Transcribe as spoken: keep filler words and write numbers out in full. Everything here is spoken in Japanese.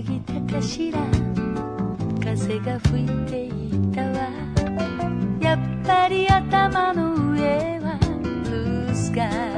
ぎたかしら。風が吹いていたわ。やっぱり頭の上はブルースカイ。